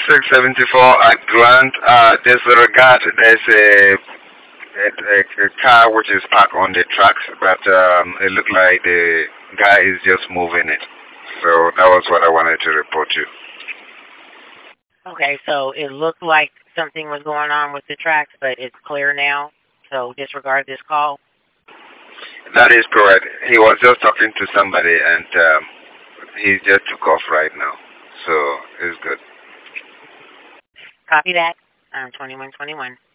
674 at Grant. Disregard, there's a car which is parked on the tracks, but it looked like the guy is just moving it. So that was what I wanted to report to you. Okay, so it looked like something was going on with the tracks, but it's clear now. So disregard this call. That is correct. He was just talking to somebody, and he just took off right now. So it's good. Copy that. 2121.